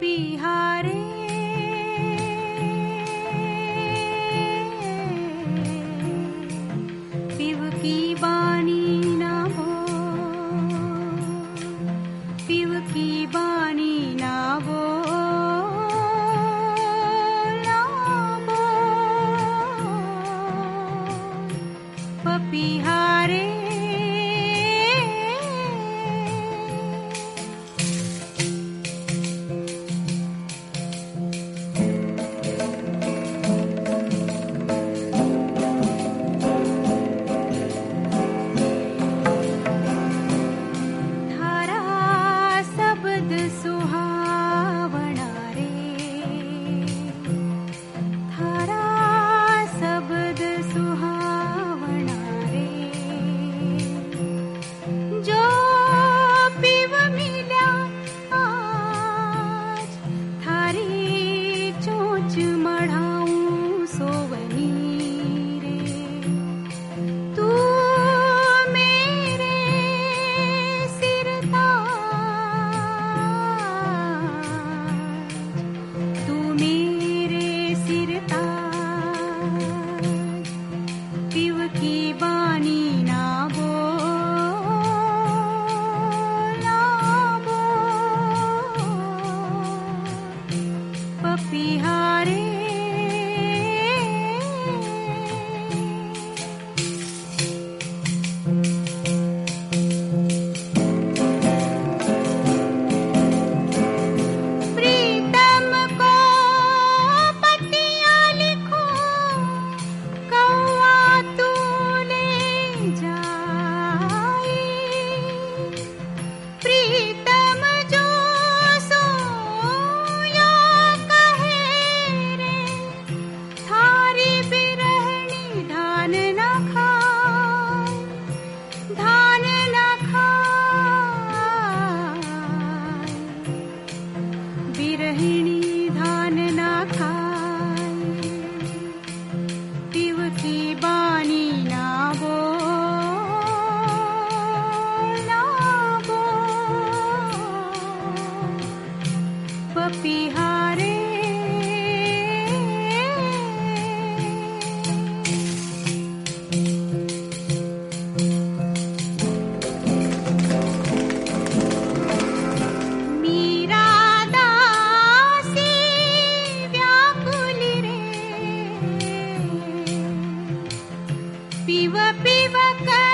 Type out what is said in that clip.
पपिहारे पिव की बानी ना हो, पिव की बानी ना हो, पपिहारे पपिहारे प्रीतम को पतियाँ लिखो, कौआ तू ले जाए, प्रीतम जो सोया कहे रे, थारी बिरहनी धान न खाए, धान न खाए, बिरहिणी धान न खाए, पिव की बानी ना बो, ना बो, पपिहारे मीरा दासी व्याकुली रे, पिव पिव कर